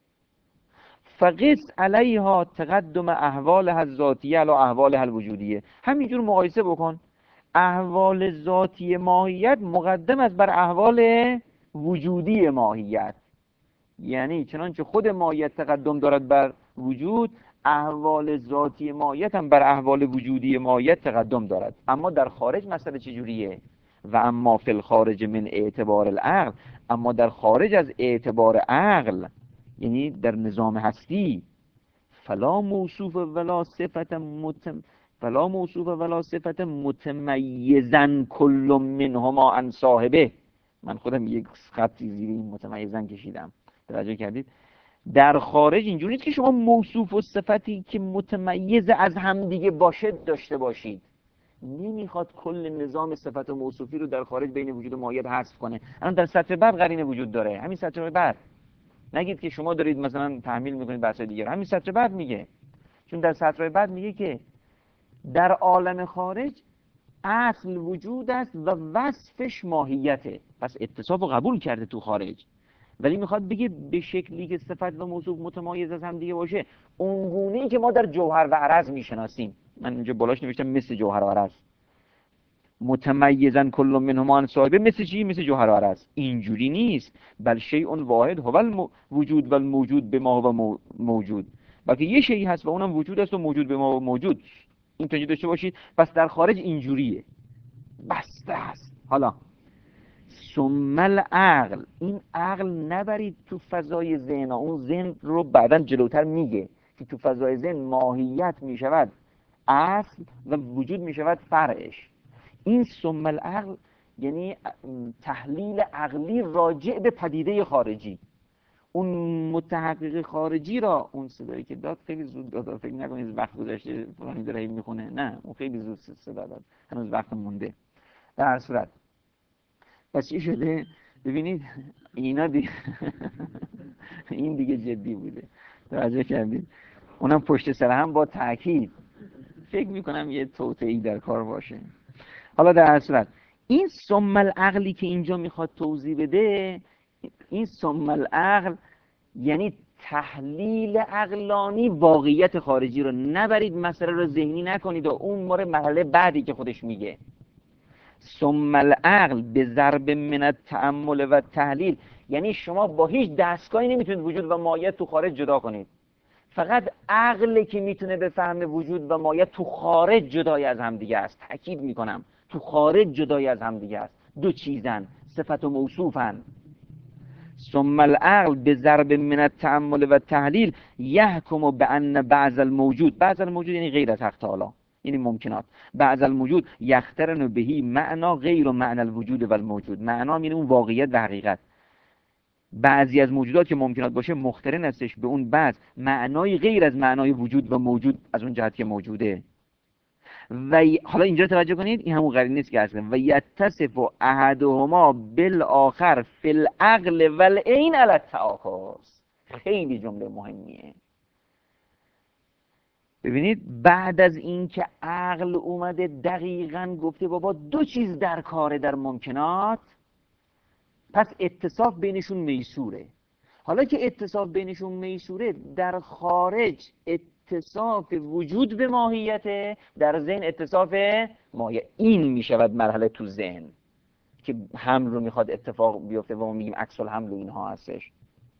فقس علیها تقدم احوال الذاتیه علی احوال الوجودیه. همینجور مقایسه بکن، احوال ذاتی ماهیت مقدم است بر احوال وجودی ماهیت. یعنی چنانچه خود ماهیت تقدم دارد بر وجود، احوال ذاتی ماهیت هم بر احوال وجودی ماهیت تقدم دارد. اما در خارج مسئله چجوریه؟ و اما فی الخارج من اعتبار العقل، اما در خارج از اعتبار عقل، یعنی در نظام هستی، فلا موصوف ولا صفت متم فلا موصوف ولا صفت متمیزن کل منهما عن صاحبه. من خودم یک خطی زیر این متمیزن کشیدم، توجه کردید؟ در خارج اینجوری نیست که شما موصوف و صفتی که متمیز از همدیگه باشه داشته باشید. نمیخواد کل نظام صفت و موصوفی رو در خارج بین وجود و ماهیت حذف کنه. الان در سطر بعد قرینه وجود داره، همین سطر بعد. نگید که شما دارید مثلا تحمیل میکنید بحث دیگر، همین سطر بعد میگه. چون در سطر بعد میگه که در عالم خارج اصل وجود است و وصفش ماهیته. پس اتصاف رو قبول کرده تو خارج، ولی میخواد بگه به شکلی که صفت و موصوف متمایز از هم دیگه باشه، اونگونه‌ای که ما در جوهر و عرض میشناسیم. من اینجا بالاش نوشتم مثل جوهر و عرض. متمیزن کل منهما عن صاحبه، مثل چی؟ مثل جوهر و عرض. اینجوری نیست. بل شیء واحد هو الوجود و الموجود به ما و موجود. بلکه یه شیء هست و اونم وجود است و موجود به ما و موجود. این تنجی داشته باشید. پس در خارج اینجوریه، بسته است. حالا ثم العقل، این عقل نبرید تو فضای ذهن. اون ذهن رو بعداً جلوتر میگه که تو فضای ذهن ماهیت میشود اصل و وجود میشود فرعش. این ثم العقل یعنی تحلیل عقلی راجع به پدیده خارجی. اون متحقق خارجی را، اون صدایی که داد خیلی زود داد، فکر نکنید وقت گذشته فلانی داره میخونه، نه، اون خیلی زود صدا داد، هنوز وقت مونده. در هر صورت پس چی شده؟ ببینید اینا دیگه این دیگه جدی بوده، توجه کردید؟ اونم پشت سر هم با تاکید. فکر میکنم یه توطئه‌ای در کار باشه. حالا در هر صورت این ثم العقلی که اینجا میخواد توضیح بده، این ثم العقل یعنی تحلیل عقلانی واقعیت خارجی رو. نبرید مسئله رو ذهنی نکنید و اون مورد مرحله بعدی که خودش میگه. ثم العقل به ضرب من التأمل و تحلیل، یعنی شما با هیچ دستگاهی نمیتونید وجود و ماهیت تو خارج جدا کنید. فقط عقلی که میتونه بفهمه وجود و ماهیت تو خارج جدای از هم دیگه است. تاکید میکنم تو خارج جدای از هم دیگه است. دو چیزن، صفت و موصوفن. ثم العقل به ضرب من التأمل و تحلیل یحکم بان بعض الموجود، بعض الموجود یعنی غیر از حق تعالی، یعنی ممکنات، بعض الموجود یخترن بهی معنا غیر معنی الوجود و الموجود. معنا یعنی اون واقعیت و حقیقت. بعضی از موجودات که ممکنات باشه مخترن هستش به اون بعض معنای غیر از معنای وجود و موجود از اون جهت که موجوده. و حالا اینجا توجه کنید، این همون قرینه است که هست و یتصف احدهما بالآخر فی العقل والعین علی التعاکس. خیلی جمله مهمیه. ببینید بعد از این که عقل اومده دقیقاً گفته بابا دو چیز در کاره در ممکنات، پس اتصاف بینشون میسوره. حالا که اتصاف بینشون میسوره، در خارج اتصاف وجود به ماهیته، در ذهن اتصاف ماهیت. این میشود مرحله تو ذهن که حمل رو میخواد اتفاق بیفته و ما میگیم عکس الحمل و اینها هستش.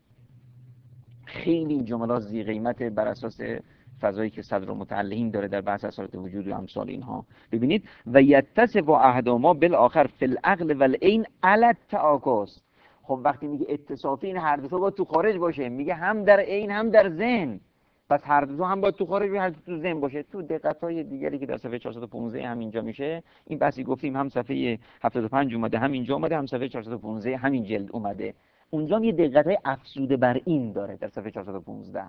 خیلی این جملات ذی قیمت بر اساس فضایی که صدر متعلهین داره در بحث اثرات وجود و امثال اینها. ببینید و یتصف احدهما بالآخر فی العقل والعین علی التعاکس. خب وقتی میگه اتصافی، این هر دو تا باید تو خارج باشه. میگه هم در عین هم در ذهن، پس هر دو هم باید تو خارج و هر دو تو ذهن باشه. تو دقت‌های دیگری که در صفحه چهارصد و پانزده هم اینجا میشه، این بحثی گفتیم هم صفحه هفتاد و پنج اومده، هم اینجا اومده، هم صفحه چهارصد و پانزده همین جلد اومده. اونجا هم یه دقت‌های افزوده بر این داره در صفحه چهارصد و پانزده.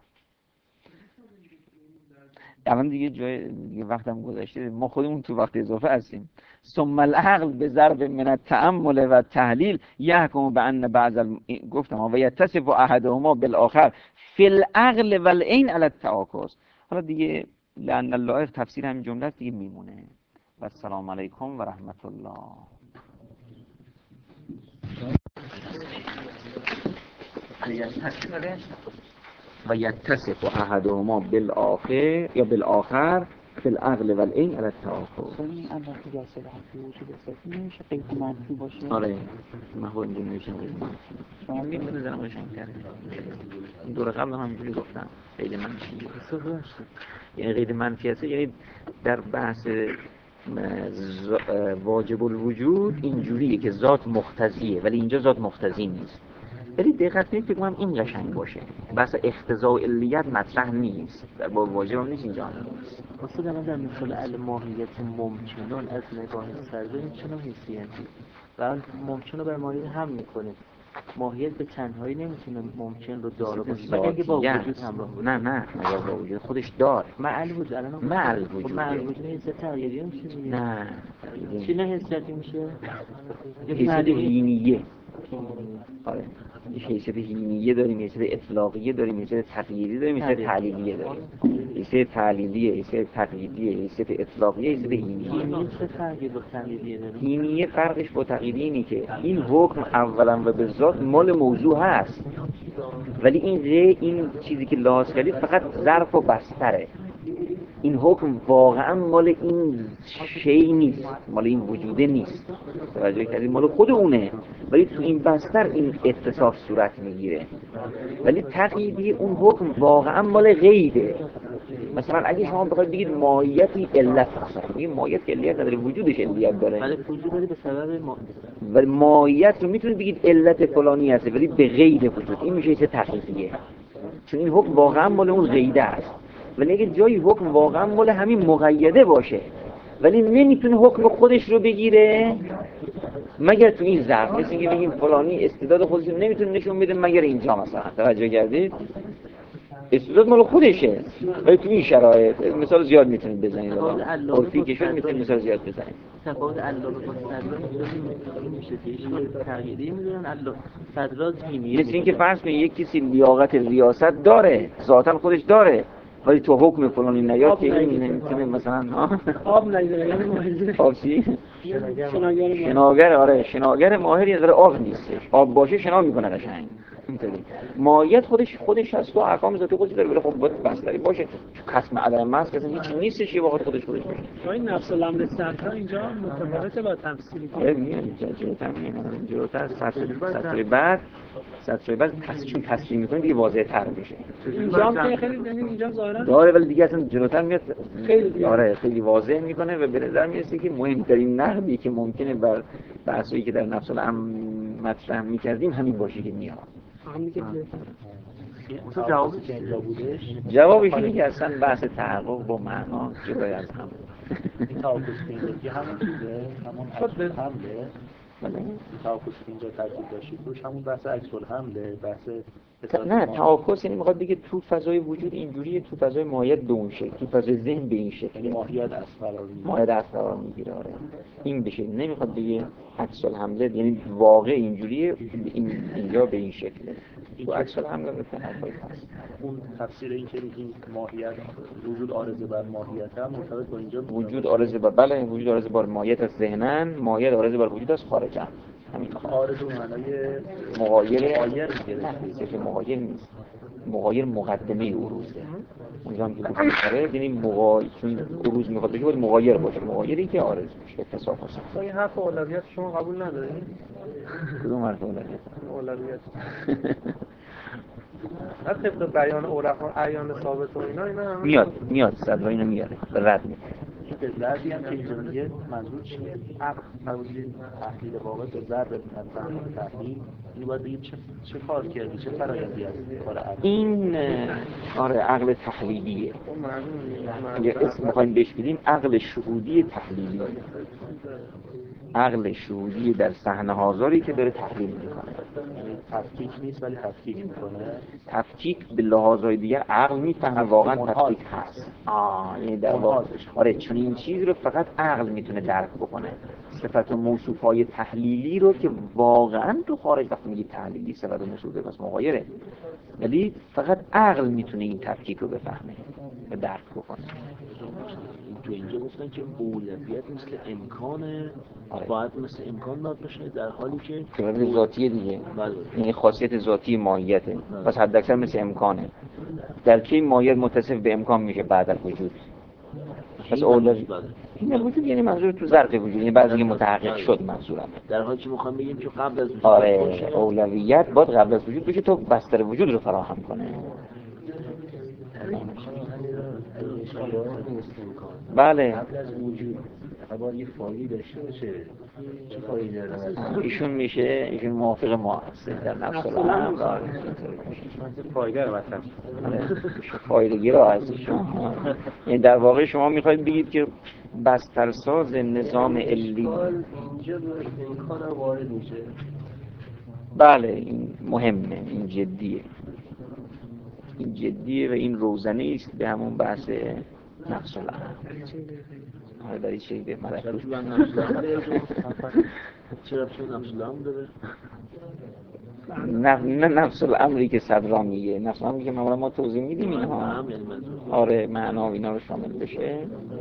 الان دیگه جای دیگه وقتم گذشته، ما خودمون تو وقت اضافه هستیم. ثم العقل به ضرب من التأمل و تحلیل یحکم بان بعض ال... گفتم و یتصف احدهما بالآخر فی العقل والعین علی التعاکس. حالا دیگه لأن اللایق تفسیر همین جمله است دیگه میمونه. و السلام علیکم و رحمت الله. و یتصف احدهما بالآخر یا بالآخر فی العقل و العین علی التوافق. این البته جاسد حرفی وجود استثنی نمیشه قید منفی باشه. آره من خود اینجا نمیشم قید منفی شما میتونه زنم قشنگ‌تره. این دور قبل هم همینجوری گفتم قید منفی یعنی قید منفی هست، یعنی در بحث واجب الوجود اینجوریه که ذات مقتضیه ولی اینجا ذات مقتضی نیست. ولی دقت کنید فکر کنم این قشنگ باشه. بحث اقتضاء علیت مطرح نیست. در باب واجب هم نیست اینجا نیست. واسه در در مثال الماهیت ممکنون از نگاه سرده این چنان حیثیتی و ممکنه بر ماهیت هم میکنه. ماهیت به تنهایی نمیتونه ممکن رو داره باشه ولی اگه با وجود همراه باشه. نه نه نه با وجود خودش داره. مع الوجود الان مع الوجود مع الوجود حیثیت تغییری میشه دیگه. نه چی نه حیثیتی میشه؟ حیثیت هینیه. آره حیثیت هینیه داریم، حیثیت اطلاقیه داریم، حیثیت تقییدی داریم، حیثیت تعلیلیه داریم. حیثیت تعلیلیه، حیثیت تقییدیه، حیثیت اطلاقیه، حیثیت هینیه. هینیه چه فرقی با تقییدیه داره؟ هینیه فرقش با تقییدی اینه که این حکم اولا و به ذات مال موضوع هست ولی این غیر این چیزی که لحاظ کردید فقط ظرف و بستره. این حکم واقعا مال این شی نیست، مال این وجوده نیست. توجه کردید؟ مال خود اونه ولی تو این بستر این اتصاف صورت میگیره. ولی تقییدی اون حکم واقعا مال غیره. مثلا اگه شما بخواید بگید ماهیتی علت مثلا بگید ماهیت که علت نداره وجودش علت داره ولی وجود داره به سبب ما ولی ماهیت رو میتونید بگید علت فلانی هست ولی به غیر وجود این میشه چه تقییدیه چون این حکم واقعا مال اون غیره است. ولی اگه جایی حکم واقعا مال همین مقیده باشه ولی نمیتونه حکم خودش رو بگیره مگر تو این ظرف، مثل اینکه بگیم فلانی استعداد خودش رو نمیتونه نشون بده مگر اینجا مثلا. توجه کردید؟ استعداد مال خودشه ولی تو این شرایط مثال زیاد میتونید بزنید. عرفی که شد میتونید مثال زیاد بزنید. تفاوت علامه با صدراز این میشه که ایشون تغییری میدونن علامه صدراز هینیه مثل اینکه فرض کنید یک کسی لیاقت ریاست داره ذاتاً خودش داره ولی تو حکم فلانی نیاد که این نمیتونه مثلا آب نگیره یعنی ماهر آب چی؟ شناگر شناگر. آره شناگر ماهری از آب نیستش. آب باشه شنا میکنه قشنگ. اینطوری ماهیت خودش خودش هست و احکام ذاتی خودش داره ولی خب باید بستری باشه. کسم عدم مس کسی هیچ نیستش یه واقعا خودش خودش باشه. این نفس الامر صدرا اینجا متفاوته با تفصیلی که آره میاد جلوتر میاد جلوتر سطر سطر بعد سطر بعد تصمیم تصمیم میکنه دیگه واضح تر میشه. اینجا هم خیلی یعنی اینجا ظاهرا داره ولی دیگه اصلا جلوتر میاد خیلی آره خیلی واضح میکنه و به نظر میاد که مهمترین نقدی که ممکنه بر بحثایی که در نفس الامر مطرح میکردیم همین باشه که میاد. همین که تو جوابش اینجا بودش. جوابش اینه که اصلا بحث تحقق با معنا جدای از هم. این تعاکس اینجا که همون چیزه همون عکس حمله. بله این تعاکس اینجا ترکیب داشتید روش همون بحث عکس الحمله بحث نه تعاکس یعنی میخواد بگه تو فضای وجود اینجوریه تو فضای ماهیت به اون شکل تو فضای ذهن به این شکل ماهیت اصل قرار میگیره ماهیت اصل قرار میگیره. آره این بشه نمیخواد بگه عکس الحمله یعنی واقع اینجوریه این اینجا به این شکله تو عکس الحمله به حرفای هست. اون تفسیر این که میگیم ماهیت وجود عارضه بر ماهیت هم مرتبط با اینجا وجود عارضه بر بله وجود عارضه بر ماهیت از ذهنن ماهیت عارضه بر وجود از خارجن همین عارض معنای مغایر مغایر میگیره نه صرف مغایر نیست مغایر مقدمه عروضه اونجا هم که بکنه یعنی مغایر چون عروض میخواد بشه باید مغایر باشه مغایری که عارض میشه اتصاف هست. این حرف اولویت شما قبول ندارید؟ کدوم حرف اولویت؟ اولویت نه طبق بیان عرفا اعیان ثابت و اینا اینا میاد میاد صدر اینو میاره رد میکنه. به ضربی هم که اینجا میگه منظور چیه؟ عقل فرمودید تحلیل واقع به ضرب مثلا تحلیل این باید بگیم چه چه کار کردی چه فرآیندی از کار عقل این آره عقل تحلیلیه یه اسم میخوایم بهش بدیم عقل شهودی تحلیلی عقل شهودی در صحنه حاضری که داره تحلیل میکنه یعنی تفکیک نیست ولی تفکیک میکنه تفکیک به لحاظهای دیگه عقل میفهمه واقعا تفکیک هست آه یعنی در واقع آره چون این چیز رو فقط عقل میتونه درک بکنه صفت و موصوفهای تحلیلی رو که واقعا تو خارج وقتی میگی تحلیلی صفت و موصوفه پس مغایره ولی فقط عقل میتونه این تفکیک رو بفهمه و درک بکنه. تو اینجا گفتن که اولویت مثل امکانه، آره. باید مثل امکان داد بشه، در حالی که که ذاتیه دیگه، بله. این خاصیت ذاتی ماهیته، پس حداکثر مثل امکانه. در کی ماهیت متصف به امکان میشه؟ بعد از وجود. پس اولویت این وجود یعنی منظور تو ظرف وجود، یعنی بعضی که متحقق شد منظورم. در حالی که میخوام بگیم که قبل از وجود آره اولویت باید قبل از وجود بشه تا بستر وجود رو فراهم کنه. بله قبل از وجود باید یه فایلی داشته باشه. چه فایلی داره؟ ایشون میشه ایشون موافق ما هست در نفس الامر فایده رو مثلا فایدگی را هست ایشون. یعنی در واقع شما میخواید بگید که بسترساز نظام علی اینجا به امکان وارد میشه. بله این مهمه، این جدیه، این جدیه و این روزنه است به همون بحث نفس الامر. آره داری چی به ملکوت چرا چون نفس الامر داره؟ نه نه نفس الامری که صدرا میگه، نفس الامری که معمولا ما توضیح میدیم اینها. آره معنا و اینا رو شامل بشه.